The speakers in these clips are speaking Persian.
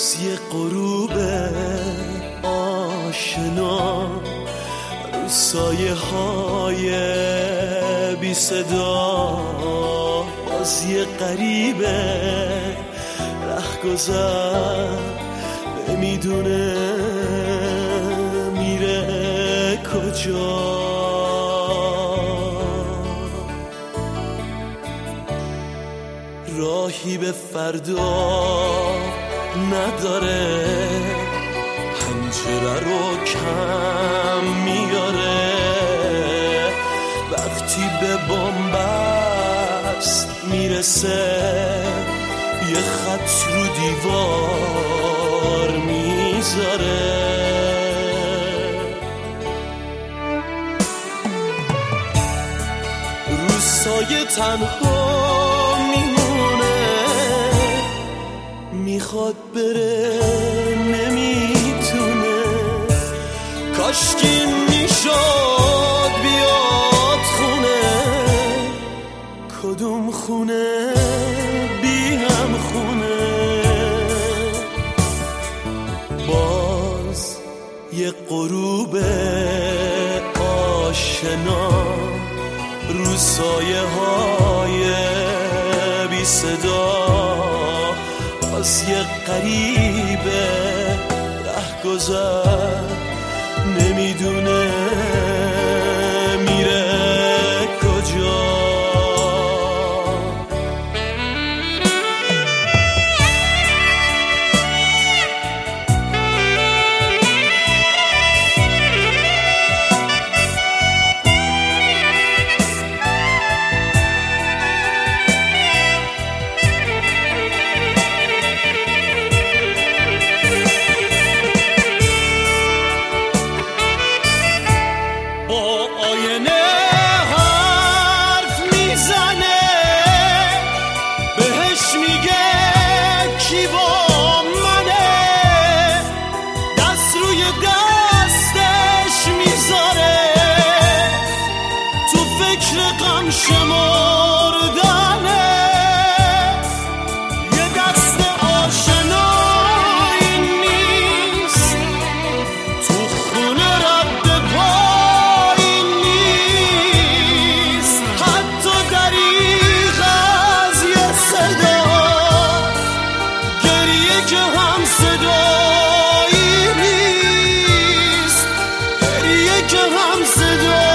یه غروب آشنا رو سایه های بی صدا، باز یه غریبه رهگذر نمیدونه میره کجا. راهی به فردا نداره، پنجره رو کم میاره، وقتی به بن‌بست میرسه یه خط رو دیوار میذاره. رو سایه تنها میمونه، میخواد بره نمیتونه، کاشکی میشد بیاد خونه. کدوم خونه بی هم خونه؟ باز یه غروب آشنا رو سایه های بی صدا، باز یه غریبه رهگذر نمیدونه میره کجا. غم شمردنه یه دست آشنایی نیست، تو خونه رد پایی نیست، حتی دریغ از یه صدا گریه که هم صدایی نیست، گریه که هم صدایی.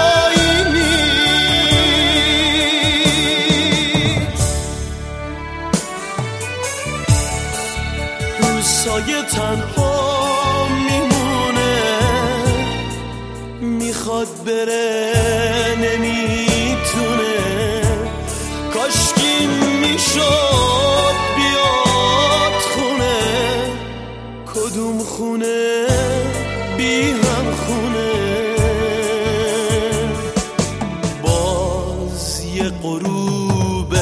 سایه تنها میمونه، میخواد بره نمیتونه، کاشکی میشد بیاد خونه. کدوم خونه بی هم خونه؟ باز یه غروب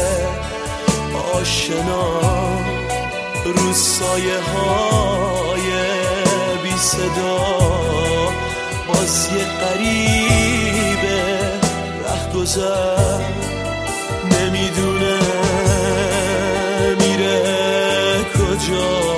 آشنا رو سایه های بی صدا، باز یه غریبه رهگذر نمیدونه میره کجا.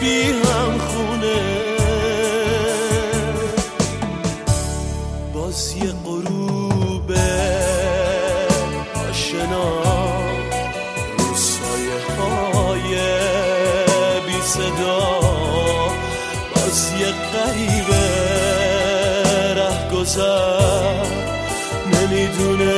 بی هم خونه، باز یه غروب آشنا رو سایه های بی صدا، باز یه غریبه ره گذر نمیدونه